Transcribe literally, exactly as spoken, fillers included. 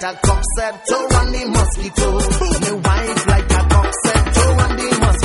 a cocksetto and the mosquito. Me wife like a cocksetto and the mosquito.